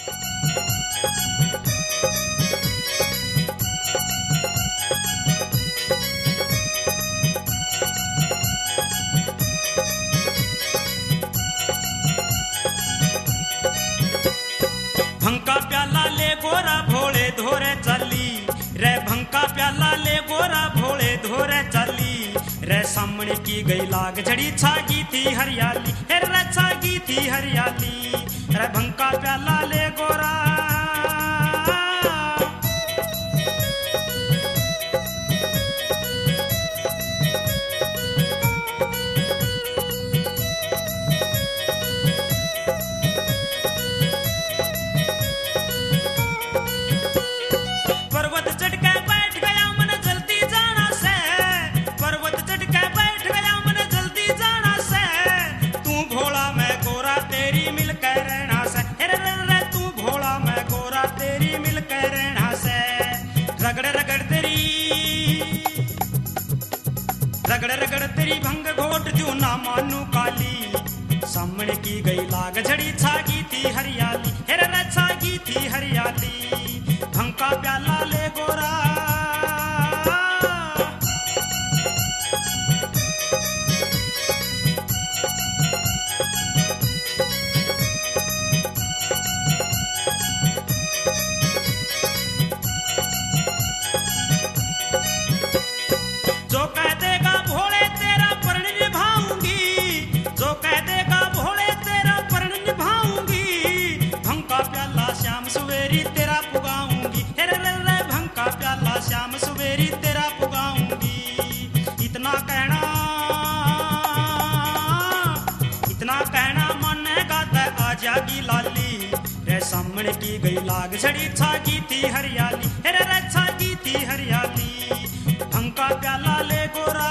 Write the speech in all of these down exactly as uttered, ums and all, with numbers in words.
भंका प्याला ले गोरा भोले धोरे चली रे, भंका प्याला ले गोरा भोले धोरे चली रे, सामने की गई लाग झड़ी छागी थी हरियाली, रे छागी थी हरियाली रे, भंका प्याला ले गोरा। रगड़ रगड़ तेरी रगड़ रगड़ तेरी भंग घोट जो ना मानू काली, सामने की गई लाग झड़ी छागी थी हरियाली, हेरे छागी थी हरियाली, भंका प्याला ले गोरा। श्याम सवेरी तेरा पुगाऊंगी, इतना कहना इतना कहना मानेगा ते आ जागी लाली रे, सामने की गई लाग झड़ी छागी थी हरियाली, रे रे छागी थी हरियाली, भंका प्याला ले गोरा।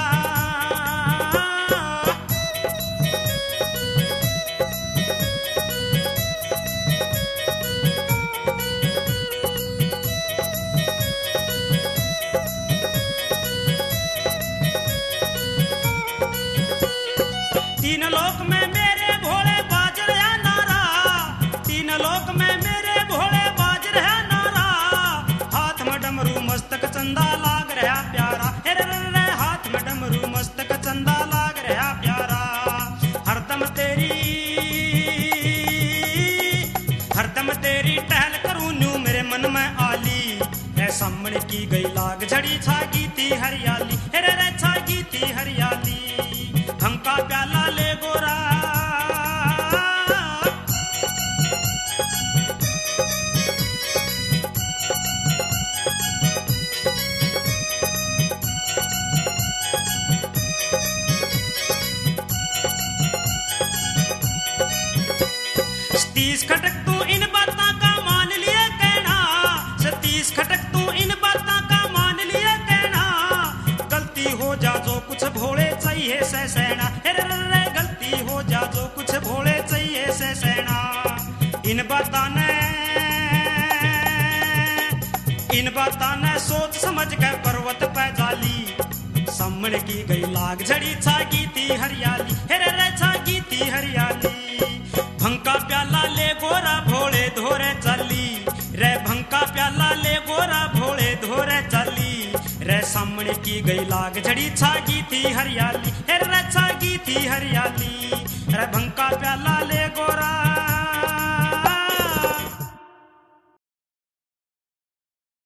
तीन लोक में मेरे भोले बाज रहा नारा, तीन लोक में मेरे भोले बाज रहा नारा, हाथ में डमरू मस्तक चंदा लाग रहा प्यारा, रे रे हाथ में डमरू मस्तक चंदा लाग रहा प्यारा, हरदम तेरी हरदम तेरी टहल करूं न्यू मेरे मन में आली रे, सामने की गई लाग झड़ी छागी थी हरियाली, रे रे छागी थी हरियाली, भंका प्याला ले गोरा। सतीश खटक तू इन बातों का मान लिया कहना, सतीश खटक तू इन बातों का मान लिया कहना, गलती हो जा जो कुछ भोले चाहिए से सेना, रे रे गलती हो जा जो कुछ भोले चाहिए से सेना, इन बातों ने इन बातों ने सोच समझ कर पर्वत पे जाली, सामने की गई लाग झड़ी छागी थी हरियाली, रे रे छागी थी हरियाली, भंका प्याला ले गोरा भोले धोरे चली रे, भंका प्याला ले गोरा भोले धोरे चली रे, सामने की गई लाग झड़ी छागी थी हरियाली, रे छागी थी हरियाली रे, भंका प्याला ले गोरा।